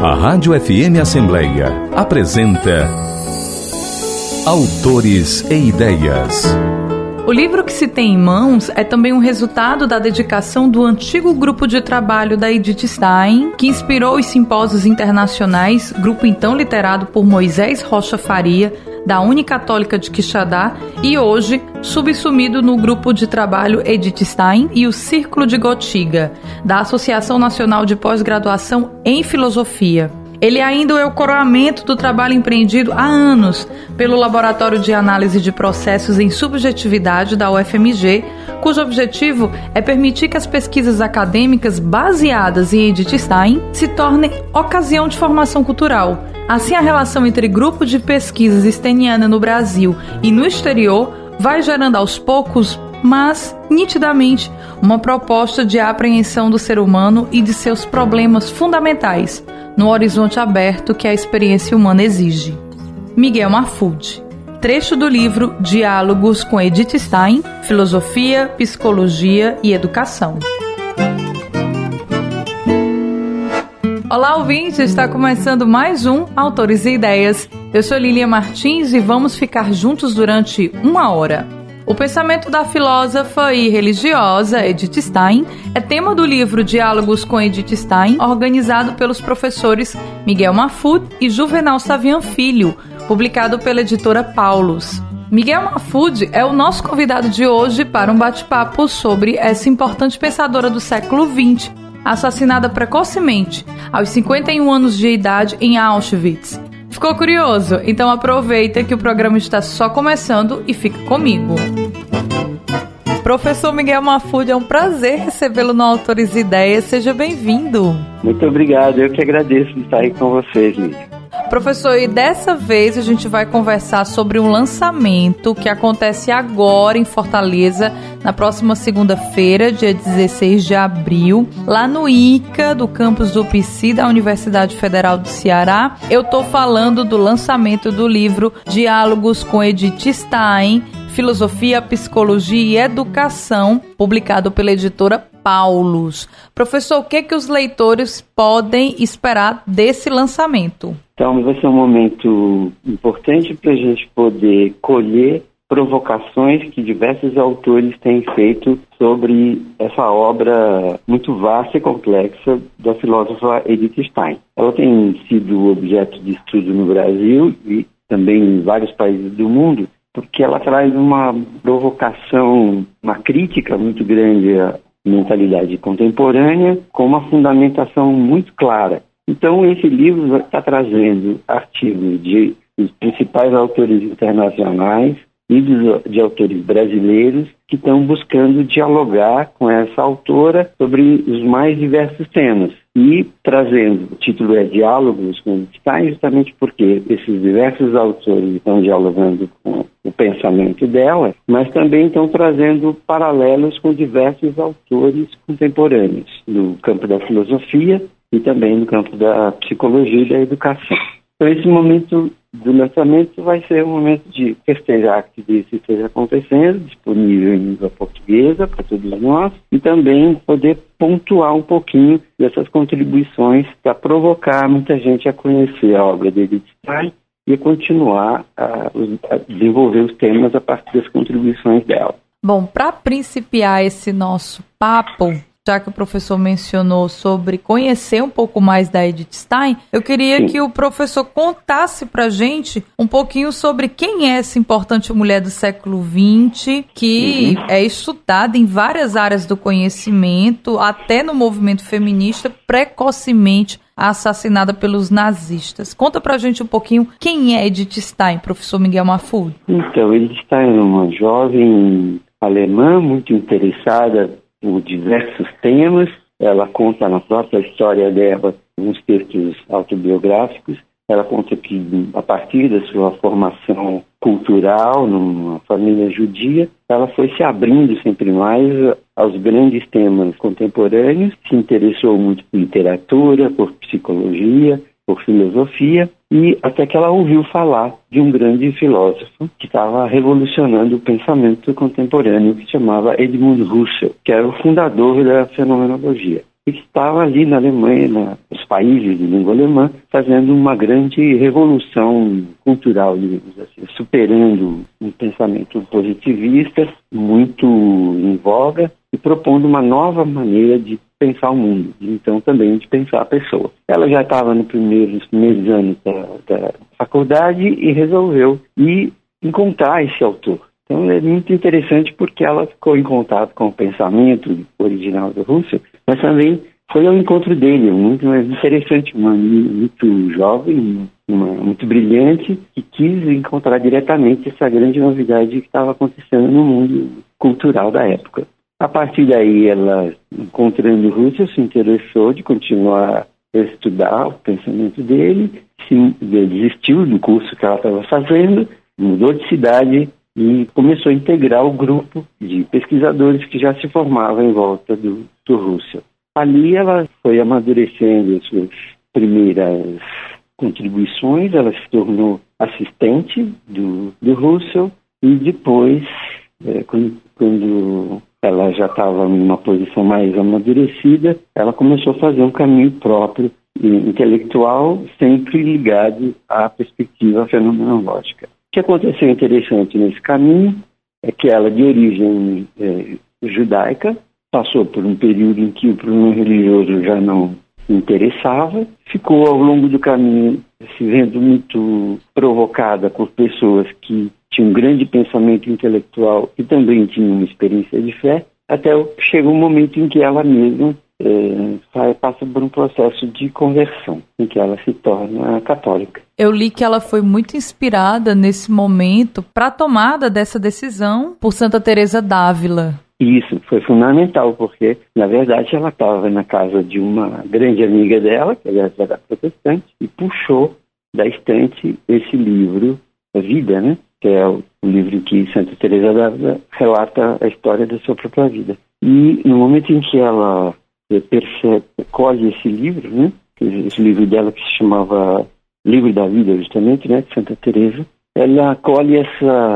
A Rádio FM Assembleia apresenta Autores e Ideias. O livro que se tem em mãos é também um resultado da dedicação do antigo grupo de trabalho da Edith Stein, que inspirou os simpósios internacionais, grupo então liderado por Moisés Rocha Faria, da Unicatólica de Quixadá, e hoje subsumido no grupo de trabalho Edith Stein e o Círculo de Gotiga, da Associação Nacional de Pós-Graduação em Filosofia. Ele ainda é o coroamento do trabalho empreendido há anos pelo Laboratório de Análise de Processos em Subjetividade da UFMG, cujo objetivo é permitir que as pesquisas acadêmicas baseadas em Edith Stein se tornem ocasião de formação cultural. Assim, a relação entre grupo de pesquisas steiniana no Brasil e no exterior vai gerando aos poucos, mas nitidamente, uma proposta de apreensão do ser humano e de seus problemas fundamentais, no horizonte aberto que a experiência humana exige. Miguel Mahfoud. Trecho do livro Diálogos com Edith Stein, Filosofia, Psicologia e Educação. Olá, ouvintes! Está começando mais um Autores e Ideias. Eu sou Lília Martins e vamos ficar juntos durante 1 hora. O pensamento da filósofa e religiosa Edith Stein é tema do livro Diálogos com Edith Stein, organizado pelos professores Miguel Mahfoud e Juvenal Savian Filho, publicado pela editora Paulus. Miguel Mahfoud é o nosso convidado de hoje para um bate-papo sobre essa importante pensadora do século XX, assassinada precocemente, aos 51 anos de idade, em Auschwitz. Ficou curioso? Então aproveita que o programa está só começando e fica comigo. Professor Miguel Mahfoud, é um prazer recebê-lo no Autores e Ideias. Seja bem-vindo. Muito obrigado, eu que agradeço de estar aí com vocês, Lídia. Professor, e dessa vez a gente vai conversar sobre um lançamento que acontece agora em Fortaleza, na próxima segunda-feira, dia 16 de abril, lá no ICA, do campus do UPC, da Universidade Federal do Ceará. Eu estou falando do lançamento do livro Diálogos com Edith Stein, Filosofia, Psicologia e Educação, publicado pela editora Paulus. Professor, o que os leitores podem esperar desse lançamento? Então, vai ser um momento importante para a gente poder colher provocações que diversos autores têm feito sobre essa obra muito vasta e complexa da filósofa Edith Stein. Ela tem sido objeto de estudo no Brasil e também em vários países do mundo, porque ela traz uma provocação, uma crítica muito grande à mentalidade contemporânea, com uma fundamentação muito clara. Então, esse livro está trazendo artigos dos principais autores internacionais e de autores brasileiros que estão buscando dialogar com essa autora sobre os mais diversos temas. E trazendo, o título é Diálogos com Stein, justamente porque esses diversos autores estão dialogando com o pensamento dela, mas também estão trazendo paralelos com diversos autores contemporâneos, no campo da filosofia e também no campo da psicologia e da educação. Então, esse momento do lançamento vai ser um momento de festejar que isso esteja acontecendo, disponível em língua portuguesa para todos nós, e também poder pontuar um pouquinho dessas contribuições para provocar muita gente a conhecer a obra de Edith Stein e a continuar a desenvolver os temas a partir das contribuições dela. Bom, para principiar esse nosso papo, já que o professor mencionou sobre conhecer um pouco mais da Edith Stein, eu queria que o professor contasse para a gente um pouquinho sobre quem é essa importante mulher do século XX, que é estudada em várias áreas do conhecimento, até no movimento feminista, precocemente assassinada pelos nazistas. Conta pra gente um pouquinho quem é Edith Stein, professor Miguel Mahfoud. Então, Edith Stein é uma jovem alemã muito interessada por diversos temas. Ela conta na própria história dela alguns textos autobiográficos. Ela conta que, a partir da sua formação cultural numa família judia, ela foi se abrindo sempre mais aos grandes temas contemporâneos, se interessou muito por literatura, por psicologia, por filosofia, e até que ela ouviu falar de um grande filósofo que estava revolucionando o pensamento contemporâneo, que se chamava Edmund Husserl, que era o fundador da fenomenologia. que estava ali na Alemanha, nos países de língua alemã, fazendo uma grande revolução cultural, digamos assim, superando um pensamento positivista muito em voga e propondo uma nova maneira de pensar o mundo, então também de pensar a pessoa. Ela já estava nos primeiros anos da faculdade e resolveu ir encontrar esse autor. Então é muito interessante porque ela ficou em contato com o pensamento original do Russell, mas também foi ao encontro dele, muito interessante, muito jovem, muito brilhante, que quis encontrar diretamente essa grande novidade que estava acontecendo no mundo cultural da época. A partir daí, ela, encontrando o Russell, se interessou de continuar a estudar o pensamento dele, desistiu do curso que ela estava fazendo, mudou de cidade e começou a integrar o grupo de pesquisadores que já se formavam em volta do Russell. Ali ela foi amadurecendo as suas primeiras contribuições, ela se tornou assistente do Russell e depois, quando ela já estava em uma posição mais amadurecida, ela começou a fazer um caminho próprio e intelectual, sempre ligado à perspectiva fenomenológica. O que aconteceu interessante nesse caminho é que ela, de origem judaica, passou por um período em que o problema religioso já não interessava, ficou ao longo do caminho se vendo muito provocada por pessoas que tinham um grande pensamento intelectual e também tinham uma experiência de fé, até chega um momento em que ela mesma passa por um processo de conversão, em que ela se torna católica. Eu li que ela foi muito inspirada nesse momento para a tomada dessa decisão por Santa Teresa d'Ávila. Isso foi fundamental, porque, na verdade, ela estava na casa de uma grande amiga dela, que aliás era protestante, e puxou da estante esse livro, A Vida, né? Que é o livro em que Santa Teresa d'Ávila relata a história da sua própria vida. E no momento em que ela colhe esse livro, né? Esse livro dela que se chamava Livro da Vida, justamente, né? De Santa Teresa, ela colhe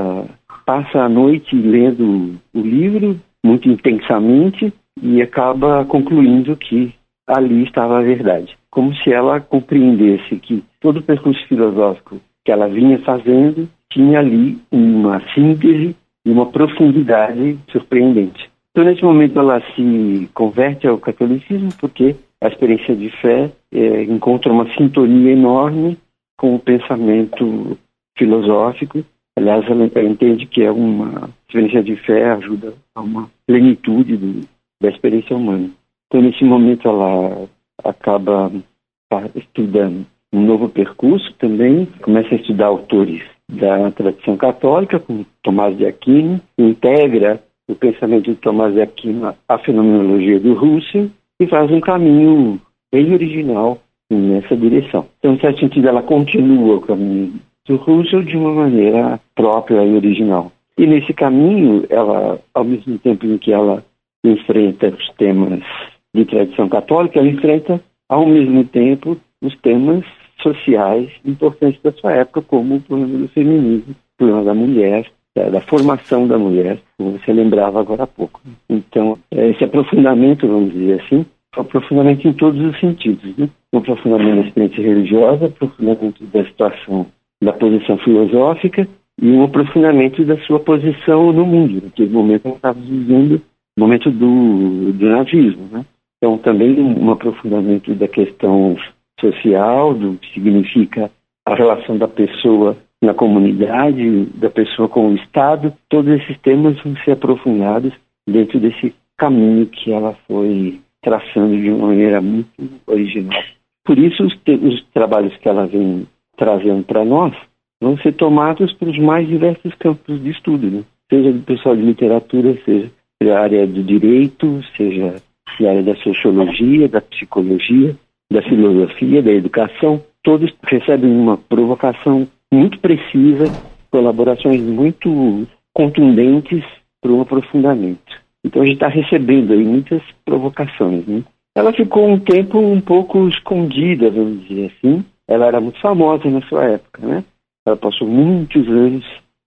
passa a noite lendo o livro muito intensamente e acaba concluindo que ali estava a verdade. Como se ela compreendesse que todo o percurso filosófico que ela vinha fazendo tinha ali uma síntese e uma profundidade surpreendente. Então, nesse momento, ela se converte ao catolicismo porque a experiência de fé encontra uma sintonia enorme com o pensamento filosófico. Aliás, ela entende que é uma experiência de fé ajuda a uma plenitude da experiência humana. Então, nesse momento, ela acaba estudando um novo percurso também, começa a estudar autores da tradição católica, como Tomás de Aquino, integra o pensamento de Tomás de Aquino à fenomenologia do Russell e faz um caminho bem original nessa direção. Então, em certo sentido, ela continua o caminho do Russell de uma maneira própria e original. E nesse caminho, ela, ao mesmo tempo em que ela enfrenta os temas de tradição católica, ela enfrenta, ao mesmo tempo, os temas sociais importantes da sua época, como o problema do feminismo, o problema da mulher, da formação da mulher, como você lembrava agora há pouco. Então, esse aprofundamento, vamos dizer assim, é um aprofundamento em todos os sentidos, né? Um aprofundamento da experiência religiosa, um aprofundamento da situação, da posição filosófica e um aprofundamento da sua posição no mundo. Naquele momento ela estava vivendo o momento do nazismo, né? Então, também um aprofundamento da questão social, do que significa a relação da pessoa na comunidade, da pessoa com o Estado. Todos esses temas vão ser aprofundados dentro desse caminho que ela foi traçando de uma maneira muito original. Por isso, os trabalhos que ela vem trazendo para nós vão ser tomados para os mais diversos campos de estudo, né? Seja do pessoal de literatura, seja da área do direito, seja da área da sociologia, da psicologia, da filosofia, da educação. Todos recebem uma provocação muito precisa, colaborações muito contundentes para um aprofundamento. Então a gente está recebendo aí muitas provocações, né? Ela ficou um tempo um pouco escondida, vamos dizer assim. Ela era muito famosa na sua época, né? Ela passou muitos anos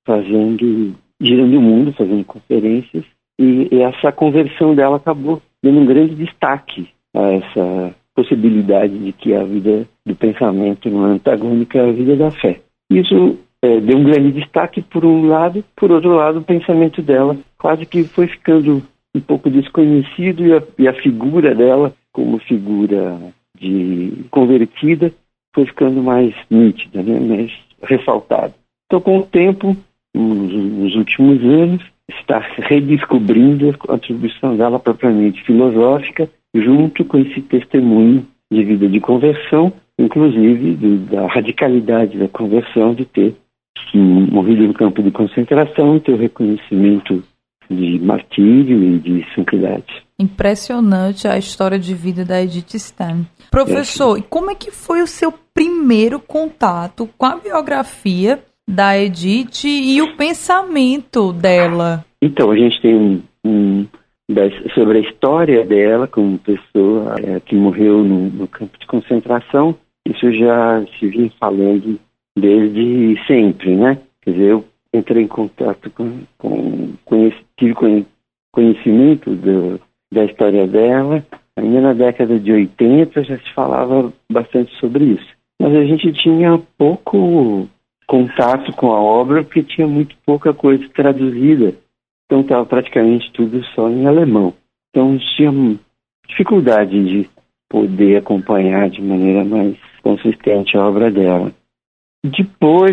girando o mundo, fazendo conferências, e essa conversão dela acabou dando um grande destaque a essa possibilidade de que a vida do pensamento não é antagônica à vida da fé. Isso deu um grande destaque por um lado, por outro lado o pensamento dela quase que foi ficando um pouco desconhecido e a figura dela como figura de convertida foi ficando mais nítida, né? Mais ressaltada. Então, com o tempo, nos últimos anos, está redescobrindo a contribuição dela propriamente filosófica, junto com esse testemunho de vida de conversão, inclusive da radicalidade da conversão, de ter morrido no campo de concentração, ter o reconhecimento de martírio e de santidade. Impressionante a história de vida da Edith Stein. Professor, e como é que foi o seu primeiro contato com a biografia da Edith e o pensamento dela? Então, a gente tem sobre a história dela como pessoa que morreu no campo de concentração. Isso já se vinha falando desde sempre, né? Quer dizer, eu entrei em contato tive conhecimento da história dela. Ainda na década de 80 já se falava bastante sobre isso. Mas a gente tinha pouco contato com a obra porque tinha muito pouca coisa traduzida. Então estava praticamente tudo só em alemão. Então tinha dificuldade de poder acompanhar de maneira mais consistente a obra dela. Depois,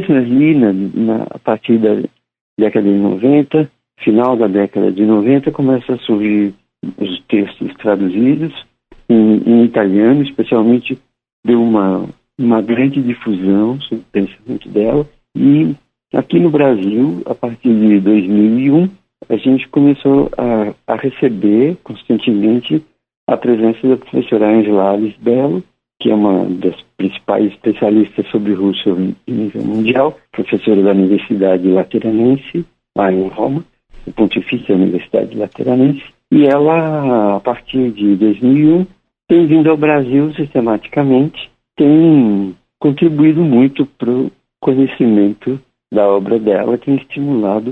a partir da década de 90, final da década de 90, começa a surgir os textos traduzidos em italiano, especialmente deu uma grande difusão sobre o pensamento dela. E aqui no Brasil, a partir de 2001, a gente começou a receber constantemente a presença da professora Angela Alice Bello, que é uma das principais especialistas sobre Rússia em nível mundial, professora da Universidade Lateranense, lá em Roma, o Pontifícia Universidade Lateranense. E ela, a partir de 2001, tem vindo ao Brasil sistematicamente, tem contribuído muito para o conhecimento da obra dela, tem estimulado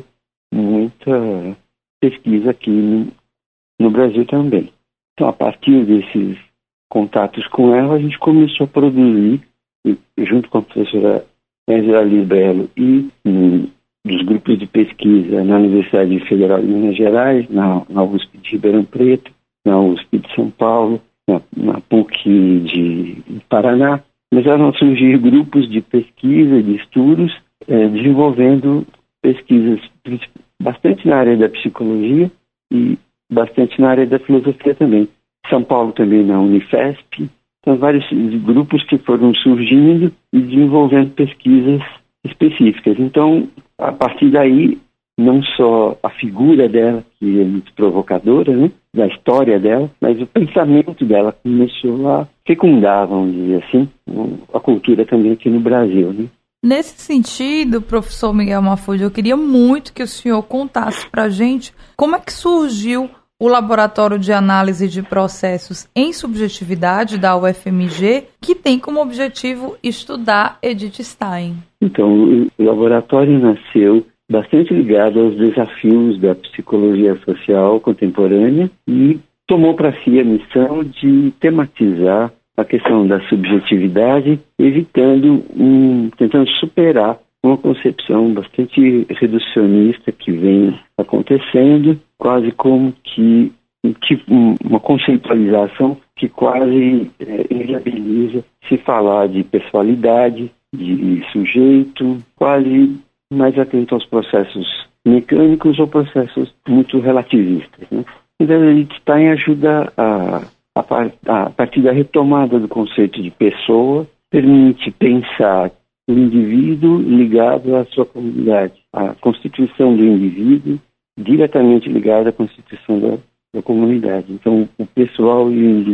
muita pesquisa aqui no Brasil também. Então, a partir desses contatos com ela, a gente começou a produzir, junto com a professora Angela Alice Bello e dos grupos de pesquisa na Universidade Federal de Minas Gerais, na USP de Ribeirão Preto, na USP de São Paulo, na PUC de Paraná. Começaram a surgir grupos de pesquisa, de estudos, desenvolvendo pesquisas bastante na área da psicologia e bastante na área da filosofia também. São Paulo também na Unifesp. Então, vários grupos que foram surgindo e desenvolvendo pesquisas específicas. Então, a partir daí, não só a figura dela, que é muito provocadora, né, da história dela, mas o pensamento dela começou a fecundar, vamos dizer assim, a cultura também aqui no Brasil, né? Nesse sentido, professor Miguel Maffucci, eu queria muito que o senhor contasse para a gente como é que surgiu o Laboratório de Análise de Processos em Subjetividade da UFMG, que tem como objetivo estudar Edith Stein. Então, o laboratório nasceu bastante ligado aos desafios da psicologia social contemporânea e tomou para si a missão de tematizar a questão da subjetividade, tentando superar uma concepção bastante reducionista que vem acontecendo, quase como que uma conceitualização que quase inviabiliza se falar de pessoalidade, de sujeito, quase mais atento aos processos mecânicos ou processos muito relativistas, né? Então, a Edith Stein ajuda a partir da retomada do conceito de pessoa, permite pensar o indivíduo ligado à sua comunidade, a constituição do indivíduo diretamente ligada à constituição da comunidade. Então, o pessoal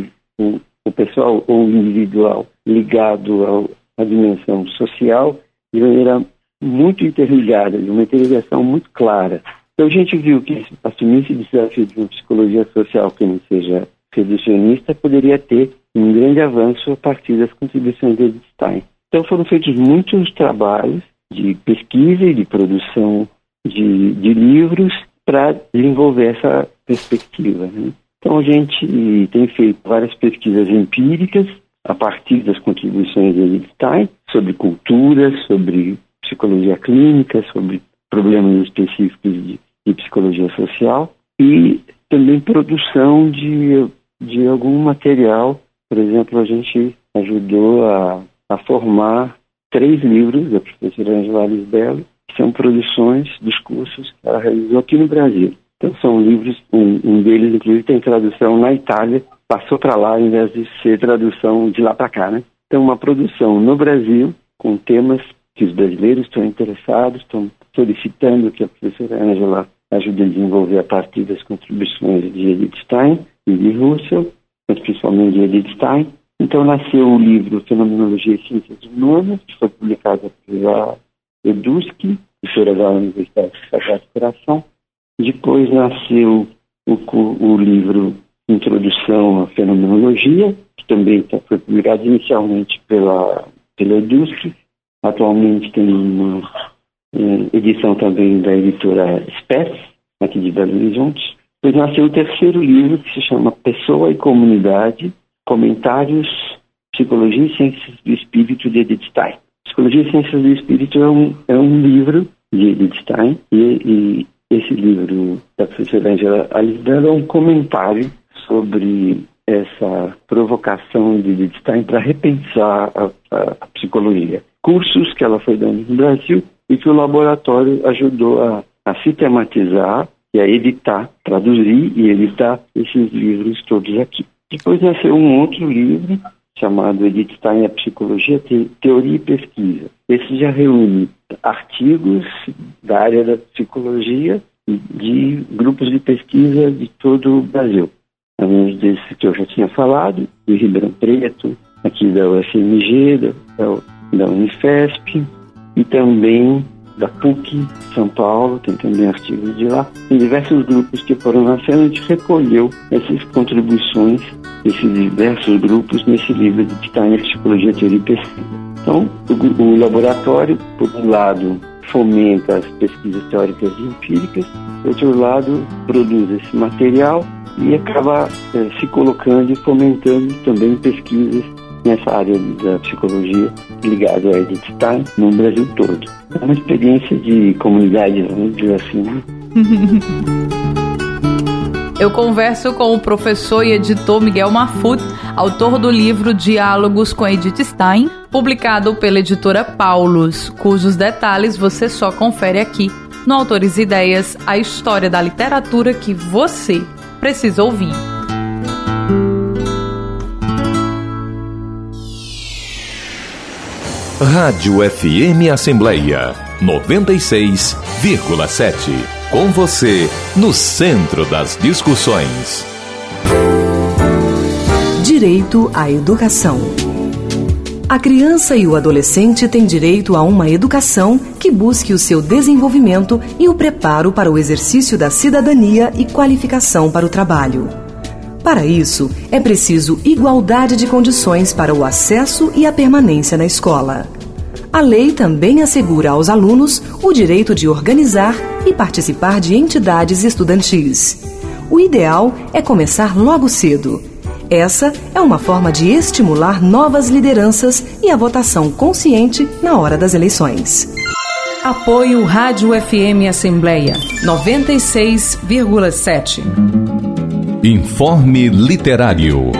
ou o individual ligado à dimensão social de maneira muito interligada, de uma interligação muito clara. Então, a gente viu que assumir esse desafio de uma psicologia social que não seja reducionista poderia ter um grande avanço a partir das contribuições de Edith Stein. Então foram feitos muitos trabalhos de pesquisa e de produção de livros para desenvolver essa perspectiva, né? Então a gente tem feito várias pesquisas empíricas a partir das contribuições de Edith Stein sobre cultura, sobre psicologia clínica, sobre problemas específicos de psicologia social e também produção de algum material. Por exemplo, a gente ajudou a formar 3 livros da professora Angela Lisbello, que são produções dos cursos que ela realizou aqui no Brasil. Então são livros, um deles inclusive tem tradução na Itália, passou para lá em vez de ser tradução de lá para cá, né? Então uma produção no Brasil com temas que os brasileiros estão interessados, estão solicitando que a professora Angela ajude a desenvolver a partir das contribuições de Edith Stein e de Russell, mas principalmente de Edith Stein. Então nasceu o livro Fenomenologia e Ciências Humanas, que foi publicado pela EDUSC, professora da Universidade Sagrado Coração. Depois nasceu o livro Introdução à Fenomenologia, que também foi publicado inicialmente pela EDUSC. Atualmente tem uma edição também da editora Spes, aqui de Belo Horizonte. Depois nasceu o 3º livro, que se chama Pessoa e Comunidade, Comentários, Psicologia e Ciências do Espírito de Edith Stein. Psicologia e Ciências do Espírito é um livro de Edith Stein e esse livro da professora Angela Lisbello é um comentário sobre essa provocação de Edith Stein para repensar a psicologia. Cursos que ela foi dando no Brasil e que o laboratório ajudou a sistematizar e a editar, traduzir e editar esses livros todos aqui. Depois nasceu um outro livro chamado Edith Stein e a Psicologia, Teoria e Pesquisa. Esse já reúne artigos da área da psicologia de grupos de pesquisa de todo o Brasil. Além desse que eu já tinha falado, de Ribeirão Preto, aqui da UFMG, da Unifesp e também da PUC São Paulo, tem também artigos de lá. Em diversos grupos que foram nascendo, a gente recolheu essas contribuições desses diversos grupos nesse livro de Stein, Psicologia, Teoria e Pesquisa. Então, o laboratório, por um lado, fomenta as pesquisas teóricas e empíricas, por outro lado, produz esse material e acaba se colocando e fomentando também pesquisas nessa área da psicologia ligada a Edith Stein no Brasil todo. É uma experiência de comunidade, vamos dizer assim, né? Eu converso com o professor e editor Miguel Mahfoud, autor do livro Diálogos com Edith Stein, publicado pela editora Paulus, cujos detalhes você só confere aqui no Autores e Ideias, a história da literatura que você precisa ouvir. Rádio FM Assembleia 96,7. Com você, no centro das discussões. Direito à educação. A criança e o adolescente têm direito a uma educação que busque o seu desenvolvimento e o preparo para o exercício da cidadania e qualificação para o trabalho. Para isso, é preciso igualdade de condições para o acesso e a permanência na escola. A lei também assegura aos alunos o direito de organizar e participar de entidades estudantis. O ideal é começar logo cedo. Essa é uma forma de estimular novas lideranças e a votação consciente na hora das eleições. Apoio Rádio FM Assembleia 96,7. Informe Literário.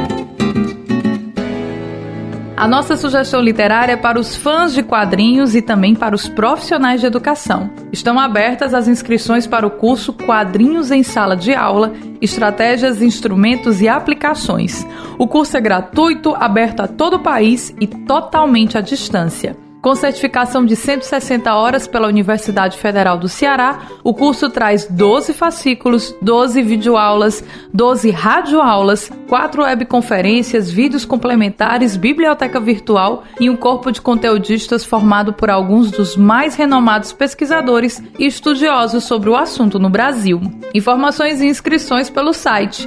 A nossa sugestão literária é para os fãs de quadrinhos e também para os profissionais de educação. Estão abertas as inscrições para o curso Quadrinhos em Sala de Aula, Estratégias, Instrumentos e Aplicações. O curso é gratuito, aberto a todo o país e totalmente à distância. Com certificação de 160 horas pela Universidade Federal do Ceará, o curso traz 12 fascículos, 12 videoaulas, 12 radioaulas, 4 webconferências, vídeos complementares, biblioteca virtual e um corpo de conteudistas formado por alguns dos mais renomados pesquisadores e estudiosos sobre o assunto no Brasil. Informações e inscrições pelo site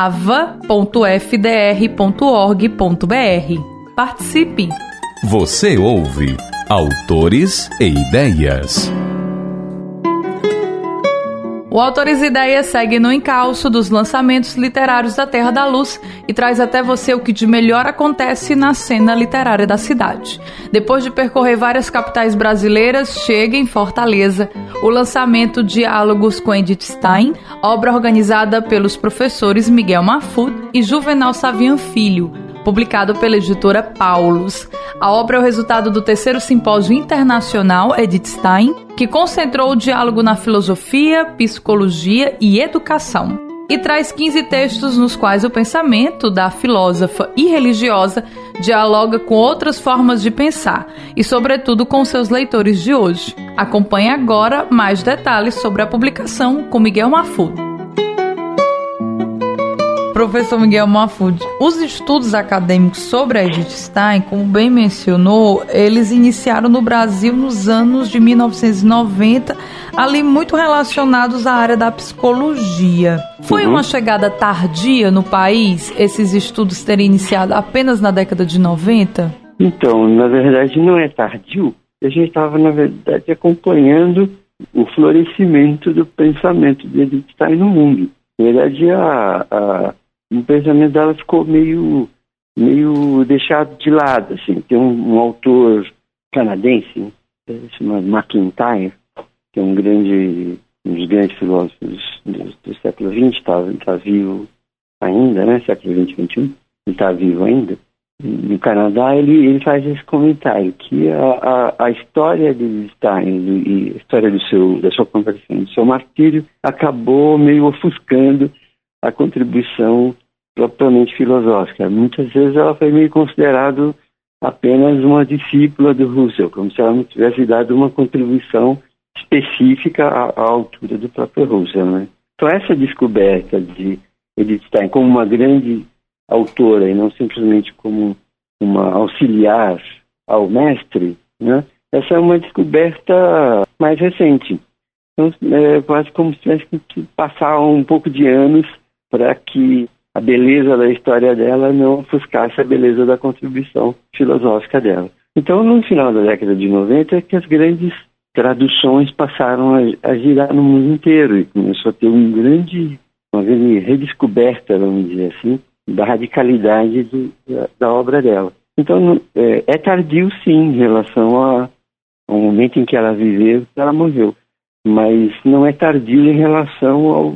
ava.fdr.org.br. Participe! Você ouve Autores e Ideias. O Autores e Ideias segue no encalço dos lançamentos literários da Terra da Luz e traz até você o que de melhor acontece na cena literária da cidade. Depois de percorrer várias capitais brasileiras, chega em Fortaleza o lançamento Diálogos com Edith Stein, obra organizada pelos professores Miguel Mahfoud e Juvenal Savian Filho, publicado pela editora Paulus. A obra é o resultado do 3º Simpósio Internacional Edith Stein, que concentrou o diálogo na filosofia, psicologia e educação, e traz 15 textos nos quais o pensamento da filósofa e religiosa dialoga com outras formas de pensar e, sobretudo, com seus leitores de hoje. Acompanhe agora mais detalhes sobre a publicação com Miguel Mahfoud. Professor Miguel Mahfoud, os estudos acadêmicos sobre a Edith Stein, como bem mencionou, eles iniciaram no Brasil nos anos de 1990, ali muito relacionados à área da psicologia. Foi uma chegada tardia no país, esses estudos terem iniciado apenas na década de 90? Então, na verdade, não é tardio. A gente estava, na verdade, acompanhando o florescimento do pensamento de Edith Stein no mundo. Na verdade, o pensamento dela ficou meio deixado de lado, assim. Tem um autor canadense, chamado MacIntyre, que é um dos grandes filósofos do século XX, está vivo ainda, né? Século XX, XXI, ele está vivo ainda. No Canadá, ele faz esse comentário, que a história de Stein e a história da sua conversão, do seu martírio, acabou meio ofuscando a contribuição propriamente filosófica. Muitas vezes ela foi meio considerada apenas uma discípula do Husserl, como se ela não tivesse dado uma contribuição específica à altura do próprio Husserl, né? Então essa descoberta de Edith Stein como uma grande autora e não simplesmente como uma auxiliar ao mestre, né? Essa é uma descoberta mais recente. Então é quase como se tivesse que passar um pouco de anos para que a beleza da história dela não ofuscasse a beleza da contribuição filosófica dela. Então, no final da década de 90, é que as grandes traduções passaram a girar no mundo inteiro e começou a ter uma grande redescoberta, vamos dizer assim, da radicalidade da obra dela. Então, é tardio, sim, em relação ao momento em que ela viveu, ela morreu. Mas não é tardio em relação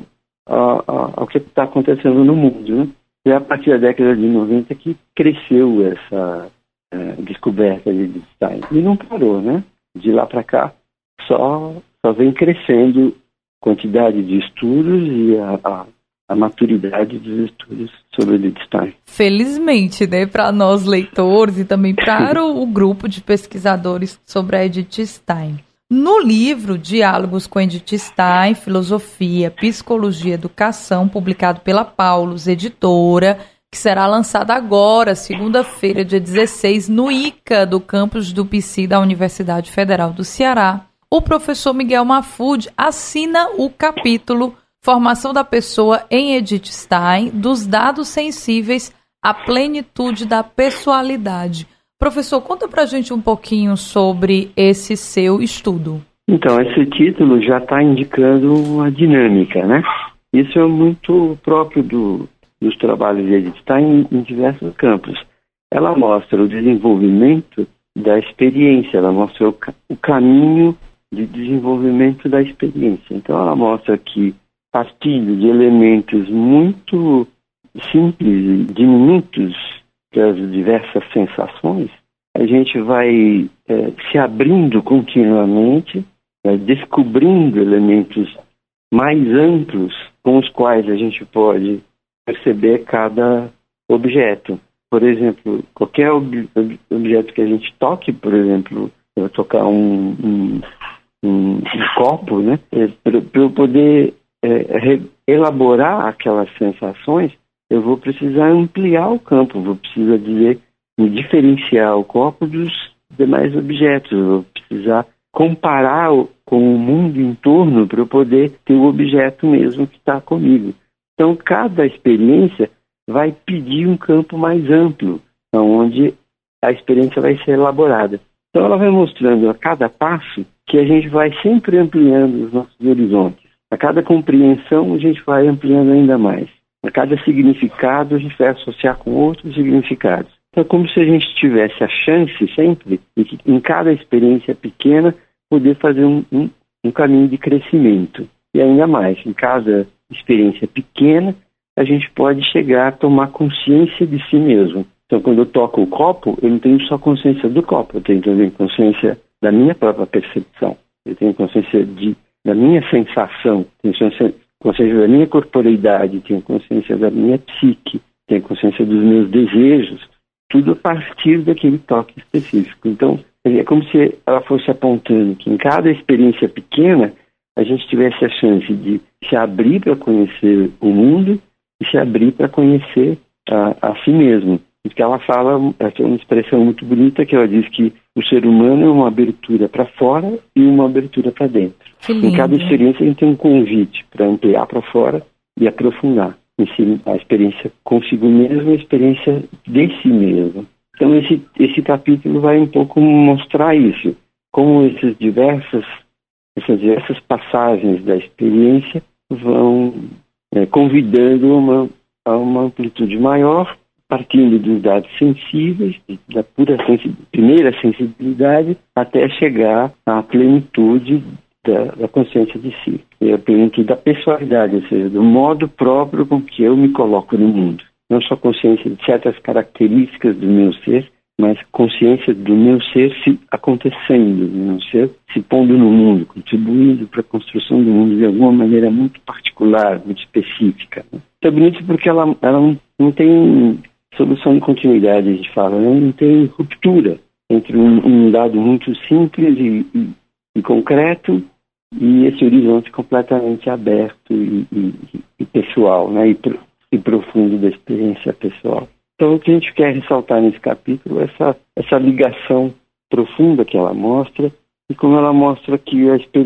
ao que está acontecendo no mundo, né? É a partir da década de 90 que cresceu essa descoberta de Edith Stein. E não parou, né? De lá para cá, só vem crescendo a quantidade de estudos e a maturidade dos estudos sobre Edith Stein. Felizmente, né? Para nós leitores e também para o grupo de pesquisadores sobre a Edith Stein. No livro Diálogos com Edith Stein, Filosofia, Psicologia e Educação, publicado pela Paulus Editora, que será lançado agora, segunda-feira, dia 16, no ICA do campus do PC da Universidade Federal do Ceará, o professor Miguel Mahfoud assina o capítulo Formação da Pessoa em Edith Stein, dos dados sensíveis à plenitude da pessoalidade. Professor, conta pra gente um pouquinho sobre esse seu estudo. Então, esse título já está indicando uma dinâmica, né? Isso é muito próprio dos trabalhos de Edith Stein em diversos campos. Ela mostra o desenvolvimento da experiência, ela mostra o caminho de desenvolvimento da experiência. Então, ela mostra que, partindo de elementos muito simples, diminutos, das diversas sensações, a gente vai se abrindo continuamente, descobrindo elementos mais amplos com os quais a gente pode perceber cada objeto. Por exemplo, qualquer objeto que a gente toque, por exemplo, eu tocar um copo, né? Para eu poder elaborar aquelas sensações, eu vou precisar ampliar o campo, vou precisar diferenciar o copo dos demais objetos, eu vou precisar comparar com o mundo em torno para eu poder ter o objeto mesmo que está comigo. Então, cada experiência vai pedir um campo mais amplo, onde a experiência vai ser elaborada. Então, ela vai mostrando a cada passo que a gente vai sempre ampliando os nossos horizontes. A cada compreensão, a gente vai ampliando ainda mais. A cada significado, a gente vai associar com outros significados. Então, é como se a gente tivesse a chance sempre de, em cada experiência pequena, poder fazer um caminho de crescimento. E ainda mais, em cada experiência pequena, a gente pode chegar a tomar consciência de si mesmo. Então, quando eu toco o copo, eu não tenho só consciência do copo, eu tenho também consciência da minha própria percepção. Eu tenho consciência da minha sensação, tenho consciência da minha corporeidade, tenho consciência da minha psique, tenho consciência dos meus desejos, tudo a partir daquele toque específico. Então, é como se ela fosse apontando que em cada experiência pequena, a gente tivesse a chance de se abrir para conhecer o mundo e se abrir para conhecer a si mesmo. Porque ela fala, essa é uma expressão muito bonita, que ela diz que o ser humano é uma abertura para fora e uma abertura para dentro. Em cada experiência a gente tem um convite para ampliar para fora e aprofundar a experiência consigo mesmo e a experiência de si mesmo. Então esse capítulo vai um pouco mostrar isso, como essas diversas passagens da experiência vão convidando a uma amplitude maior, partindo dos dados sensíveis, da primeira sensibilidade, até chegar à plenitude da consciência de si. E a plenitude da pessoalidade, ou seja, do modo próprio com que eu me coloco no mundo. Não só consciência de certas características do meu ser, mas consciência do meu ser se acontecendo, do meu ser se pondo no mundo, contribuindo para a construção do mundo de alguma maneira muito particular, muito específica. Então é bonito porque ela não tem solução de continuidade, a gente fala, né? Não tem ruptura entre um dado muito simples e concreto e esse horizonte completamente aberto e pessoal, né? E profundo da experiência pessoal. Então, o que a gente quer ressaltar nesse capítulo é essa ligação profunda que ela mostra e como ela mostra que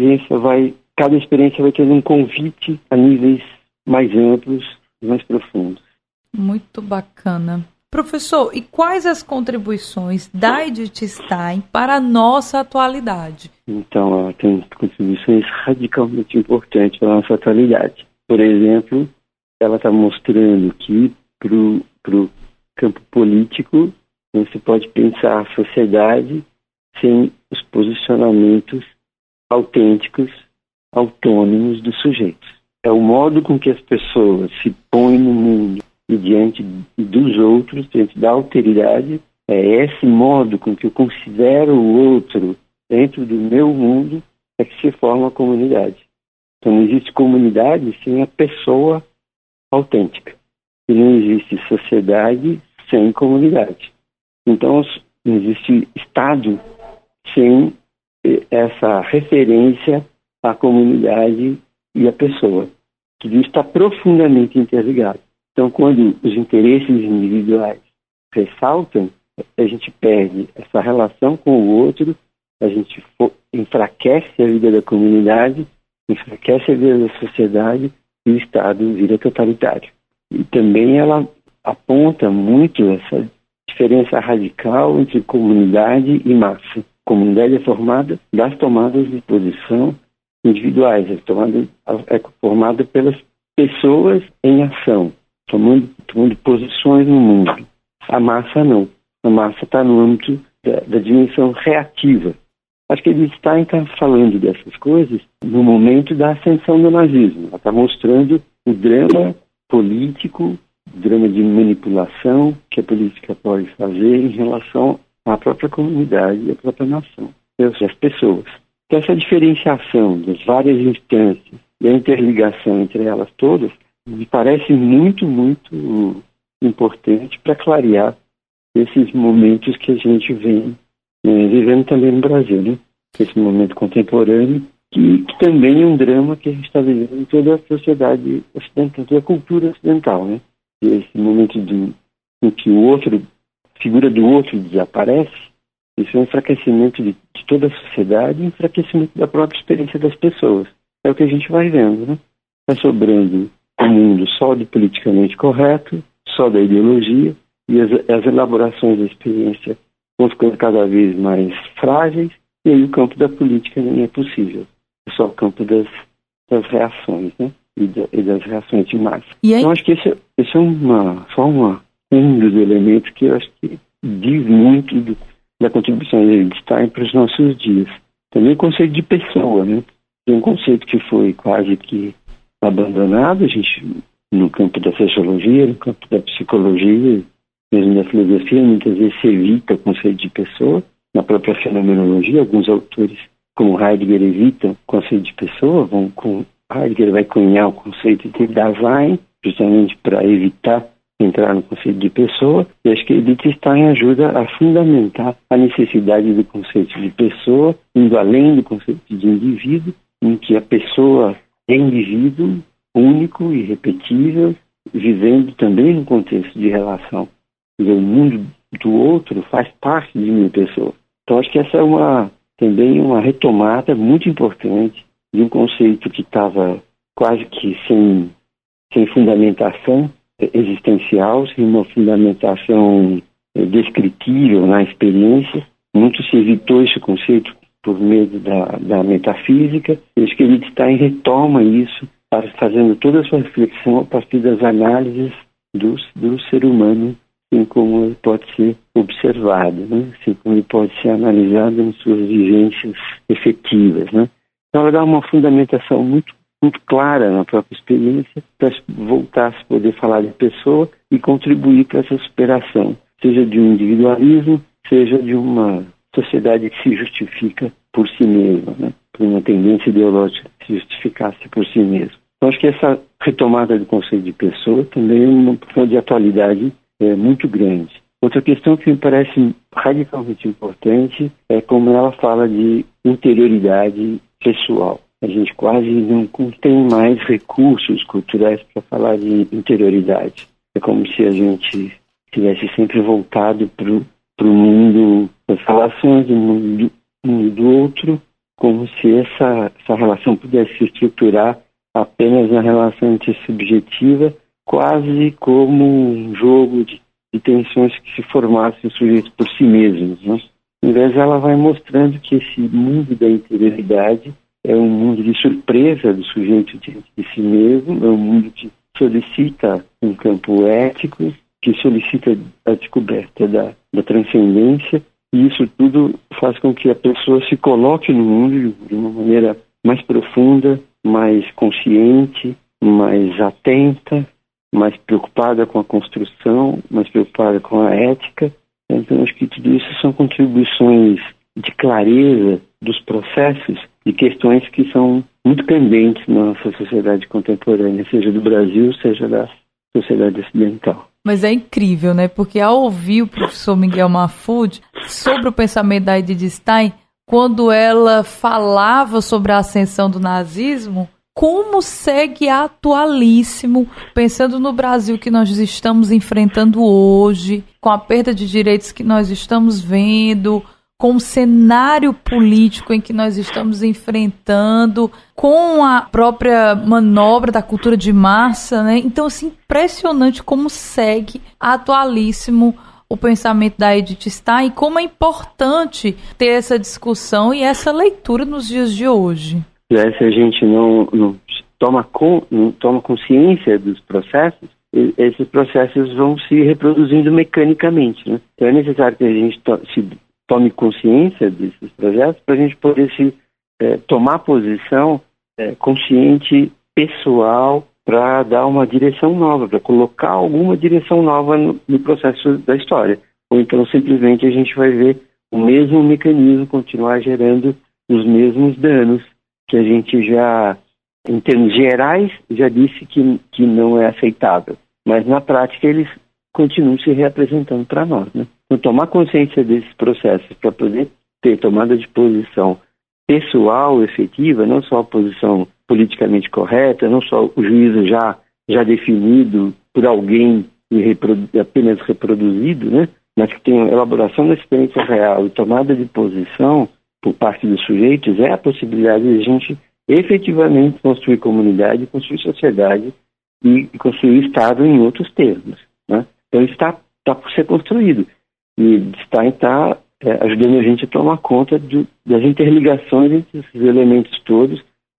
cada experiência vai tendo um convite a níveis mais amplos, mais profundos. Muito bacana. Professor, e quais as contribuições da Edith Stein para a nossa atualidade? Então, ela tem contribuições radicalmente importantes para a nossa atualidade. Por exemplo, ela está mostrando que para o campo político, não se pode pensar a sociedade sem os posicionamentos autênticos, autônomos dos sujeitos. É o modo com que as pessoas se põem no mundo e diante dos outros, diante da alteridade, é esse modo com que eu considero o outro dentro do meu mundo é que se forma a comunidade. Então não existe comunidade sem a pessoa autêntica. E não existe sociedade sem comunidade. Então não existe Estado sem essa referência à comunidade e à pessoa. Tudo isso está profundamente interligado. Então, quando os interesses individuais ressaltam, a gente perde essa relação com o outro, a gente enfraquece a vida da comunidade, enfraquece a vida da sociedade e o Estado vira totalitário. E também ela aponta muito essa diferença radical entre comunidade e massa. Comunidade é formada das tomadas de posição individuais, é formada pelas pessoas em ação, tomando posições no mundo. A massa não. A massa está no âmbito da dimensão reativa. Acho que ele está falando dessas coisas no momento da ascensão do nazismo. Ela está mostrando o drama político, o drama de manipulação que a política pode fazer em relação à própria comunidade e à própria nação, as pessoas. Então, essa diferenciação das várias instâncias e a interligação entre elas todas me parece muito, muito importante para clarear esses momentos que a gente vem vivendo também no Brasil, né? Esse momento contemporâneo, que também é um drama que a gente está vivendo em toda a sociedade ocidental, toda a cultura ocidental, né? E esse momento em que a figura do outro desaparece, isso é um enfraquecimento de toda a sociedade e um enfraquecimento da própria experiência das pessoas. É o que a gente vai vendo, né? Está sobrando um mundo só do politicamente correto, só da ideologia, e as elaborações da experiência vão ficando cada vez mais frágeis, e aí o campo da política nem é possível. É só o campo das das reações, né? E das reações de massa. Então, acho que esse é só um dos elementos que eu acho que diz muito da contribuição de Wittgenstein para os nossos dias. Também o conceito de pessoa, né? É um conceito que foi quase que abandonado, a gente, no campo da sociologia, no campo da psicologia, mesmo da filosofia, muitas vezes se evita o conceito de pessoa. Na própria fenomenologia, alguns autores, como Heidegger, evitam o conceito de pessoa, Heidegger vai cunhar o conceito de Dasein, justamente para evitar entrar no conceito de pessoa, e acho que Wittgenstein ajuda a fundamentar a necessidade do conceito de pessoa, indo além do conceito de indivíduo, em que a pessoa é indivíduo único e irrepetível, vivendo também no contexto de relação. O mundo do outro faz parte de minha pessoa. Então acho que essa é também uma retomada muito importante de um conceito que estava quase que sem fundamentação existencial, sem uma fundamentação descritível na experiência. Muito se evitou esse conceito por medo da metafísica. Eu acho que Wittgenstein retoma isso, fazendo toda a sua reflexão a partir das análises do ser humano, assim como ele pode ser observado, né? Assim como ele pode ser analisado em suas vivências efetivas, né? Então ela dá uma fundamentação muito clara na própria experiência para voltar a se poder falar de pessoa e contribuir para essa superação, seja de um individualismo, seja de uma sociedade que se justifica por si mesma, né? Por uma tendência ideológica que se justificasse por si mesma. Então acho que essa retomada do conceito de pessoa também é uma questão de atualidade muito grande. Outra questão que me parece radicalmente importante é como ela fala de interioridade pessoal. A gente quase não tem mais recursos culturais para falar de interioridade. É como se a gente tivesse sempre voltado para o mundo das relações, do mundo do outro, como se essa relação pudesse se estruturar apenas na relação intersubjetiva, quase como um jogo de tensões que se formassem o sujeito por si mesmos, né? Em vez ela vai mostrando que esse mundo da interioridade é um mundo de surpresa do sujeito diante de si mesmo, é um mundo que solicita um campo ético, que solicita a descoberta da transcendência, e isso tudo faz com que a pessoa se coloque no mundo de uma maneira mais profunda, mais consciente, mais atenta, mais preocupada com a construção, mais preocupada com a ética. Então, acho que tudo isso são contribuições de clareza dos processos de questões que são muito pendentes na nossa sociedade contemporânea, seja do Brasil, seja da sociedade ocidental. Mas é incrível, né? Porque ao ouvir o professor Miguel Mahfoud sobre o pensamento da Edith Stein, quando ela falava sobre a ascensão do nazismo, como segue atualíssimo, pensando no Brasil que nós estamos enfrentando hoje, com a perda de direitos que nós estamos vendo, com o cenário político em que nós estamos enfrentando, com a própria manobra da cultura de massa, né? Então, assim, impressionante como segue atualíssimo o pensamento da Edith Stein e como é importante ter essa discussão e essa leitura nos dias de hoje. Se a gente não toma consciência dos processos, esses processos vão se reproduzindo mecanicamente, né? Então é necessário que a gente tome consciência desses projetos para a gente poder tomar posição consciente, pessoal, para dar uma direção nova, para colocar alguma direção nova no processo da história. Ou então simplesmente a gente vai ver o mesmo mecanismo continuar gerando os mesmos danos que a gente já, em termos gerais, já disse que não é aceitável. Mas na prática eles continuam se reapresentando para nós, né? Então, tomar consciência desses processos para poder ter tomada de posição pessoal, efetiva, não só a posição politicamente correta, não só o juízo já definido por alguém e apenas reproduzido, né? Mas que tem elaboração da experiência real e tomada de posição por parte dos sujeitos, é a possibilidade de a gente efetivamente construir comunidade, construir sociedade e construir Estado em outros termos, né? Então isso está por ser construído. E Stein está ajudando a gente a tomar conta das interligações entre esses elementos todos,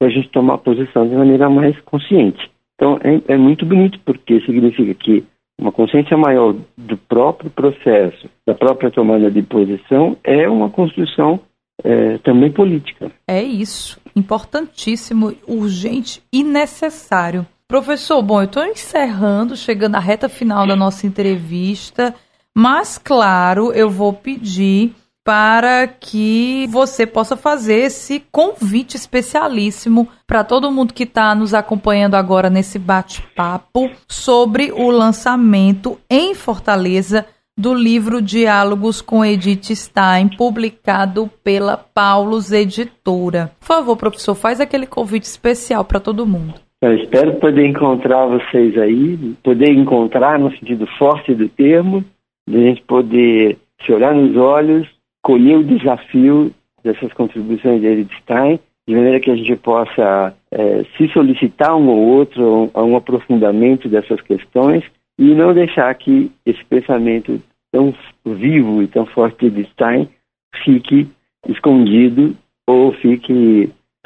para a gente tomar posição de maneira mais consciente. Então, é muito bonito, porque significa que uma consciência maior do próprio processo, da própria tomada de posição, é uma construção também política. É isso. Importantíssimo, urgente e necessário. Professor, bom, eu estou encerrando, chegando à reta final da nossa entrevista, mas, claro, eu vou pedir para que você possa fazer esse convite especialíssimo para todo mundo que está nos acompanhando agora nesse bate-papo sobre o lançamento em Fortaleza do livro Diálogos com Edith Stein, publicado pela Paulus Editora. Por favor, professor, faz aquele convite especial para todo mundo. Eu espero poder encontrar vocês aí, poder encontrar no sentido forte do termo, de a gente poder se olhar nos olhos, colher o desafio dessas contribuições de Edith Stein, de maneira que a gente possa se solicitar um ou outro a um aprofundamento dessas questões e não deixar que esse pensamento tão vivo e tão forte de Stein fique escondido ou fique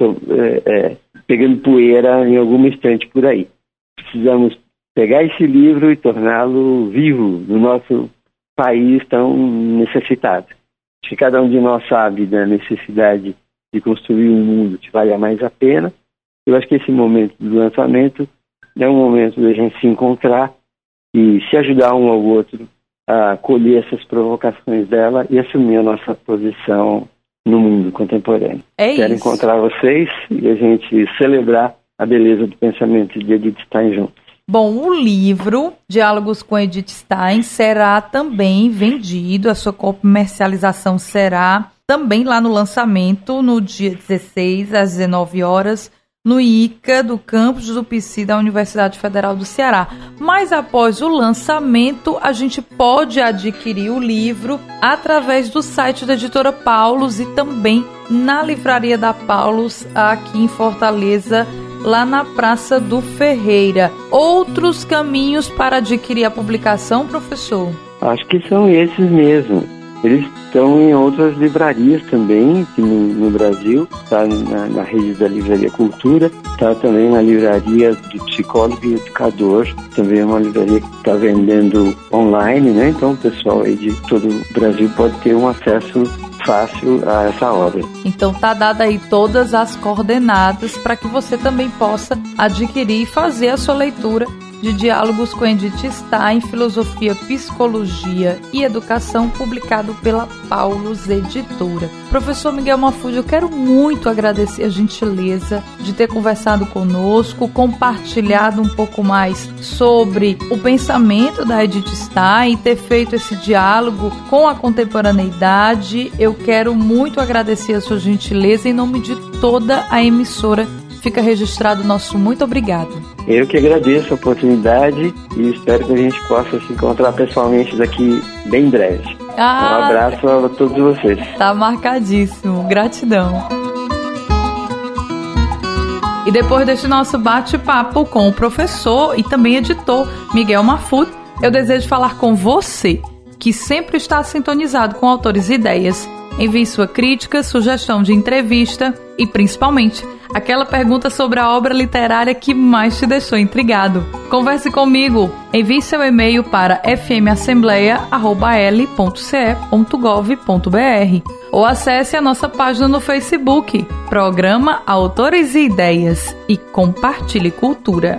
pegando poeira em alguma estante por aí. Precisamos pegar esse livro e torná-lo vivo no nosso país tão necessitado. Se cada um de nós sabe da necessidade de construir um mundo que valha mais a pena, eu acho que esse momento do lançamento é um momento da gente se encontrar e se ajudar um ao outro a colher essas provocações dela e assumir a nossa posição no mundo contemporâneo. Quero encontrar vocês e a gente celebrar a beleza do pensamento de Edith Stein juntos. Bom, o livro Diálogos com Edith Stein será também vendido, a sua comercialização será também lá no lançamento, no dia 16, às 19 horas, no ICA do campus do PC da Universidade Federal do Ceará. Mas após o lançamento, a gente pode adquirir o livro através do site da editora Paulus e também na livraria da Paulus aqui em Fortaleza, lá na Praça do Ferreira. Outros caminhos para adquirir a publicação, professor? Acho que são esses mesmo. Eles estão em outras livrarias também, aqui no Brasil. Está na rede da Livraria Cultura, está também na livraria do Psicólogo e Educador, também é uma livraria que está vendendo online, né? Então o pessoal aí de todo o Brasil pode ter um acesso fácil a essa obra. Então tá dada aí todas as coordenadas para que você também possa adquirir e fazer a sua leitura de Diálogos com Edith Stein, Filosofia, Psicologia e Educação, publicado pela Paulus Editora. Professor Miguel Maffucci, eu quero muito agradecer a gentileza de ter conversado conosco, compartilhado um pouco mais sobre o pensamento da Edith Stein e ter feito esse diálogo com a contemporaneidade. Eu quero muito agradecer a sua gentileza em nome de toda a emissora. Fica registrado o nosso muito obrigado. Eu que agradeço a oportunidade e espero que a gente possa se encontrar pessoalmente daqui bem breve. Um abraço a todos vocês. Tá marcadíssimo. Gratidão. E depois deste nosso bate-papo com o professor e também editor Miguel Maffucci, eu desejo falar com você, que sempre está sintonizado com Autores e Ideias. Envie sua crítica, sugestão de entrevista e, principalmente, aquela pergunta sobre a obra literária que mais te deixou intrigado. Converse comigo. Envie seu e-mail para fmassembleia@l.ce.gov.br ou acesse a nossa página no Facebook, Programa Autores e Ideias, e compartilhe cultura.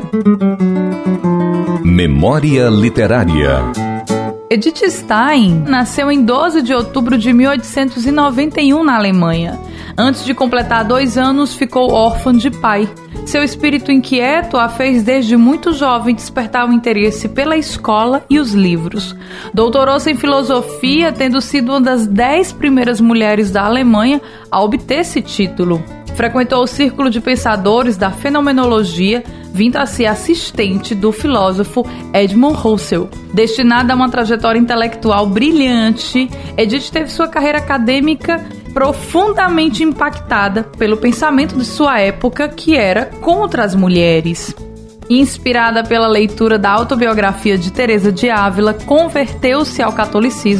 Memória Literária. Edith Stein nasceu em 12 de outubro de 1891 na Alemanha. Antes de completar 2 anos, ficou órfã de pai. Seu espírito inquieto a fez desde muito jovem despertar o interesse pela escola e os livros. Doutorou-se em filosofia, tendo sido uma das 10 primeiras mulheres da Alemanha a obter esse título. Frequentou o círculo de pensadores da fenomenologia, vindo a ser assistente do filósofo Edmund Husserl. Destinada a uma trajetória intelectual brilhante, Edith teve sua carreira acadêmica profundamente impactada pelo pensamento de sua época, que era contra as mulheres. Inspirada pela leitura da autobiografia de Teresa de Ávila, converteu-se ao catolicismo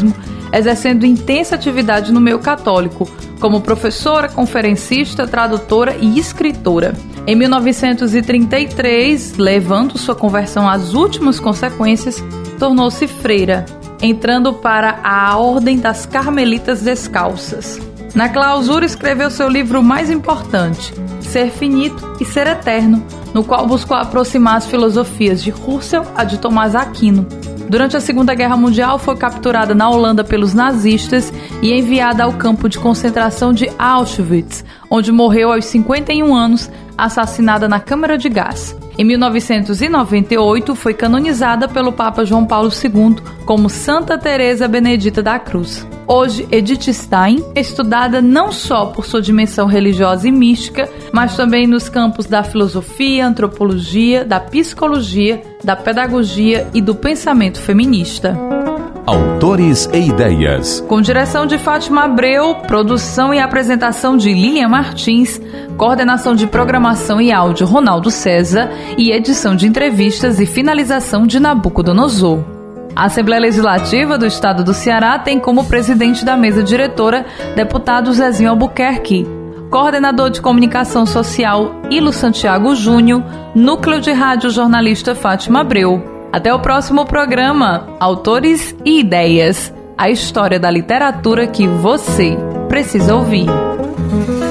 exercendo intensa atividade no meio católico, como professora, conferencista, tradutora e escritora. Em 1933, levando sua conversão às últimas consequências, tornou-se freira, entrando para a Ordem das Carmelitas Descalças. Na clausura, escreveu seu livro mais importante, Ser Finito e Ser Eterno, no qual buscou aproximar as filosofias de Husserl a de Tomás Aquino. Durante a Segunda Guerra Mundial, foi capturada na Holanda pelos nazistas e enviada ao campo de concentração de Auschwitz, onde morreu aos 51 anos, assassinada na câmara de gás. Em 1998, foi canonizada pelo Papa João Paulo II como Santa Teresa Benedita da Cruz. Hoje, Edith Stein é estudada não só por sua dimensão religiosa e mística, mas também nos campos da filosofia, antropologia, da psicologia, da pedagogia e do pensamento feminista. Autores e Ideias. Com direção de Fátima Abreu, produção e apresentação de Lilian Martins, coordenação de programação e áudio Ronaldo César e edição de entrevistas e finalização de Nabucodonosor. A Assembleia Legislativa do Estado do Ceará tem como presidente da mesa diretora deputado Zezinho Albuquerque, coordenador de comunicação social Ilo Santiago Júnior, núcleo de rádio jornalista Fátima Abreu. Até o próximo programa, Autores e Ideias, a história da literatura que você precisa ouvir.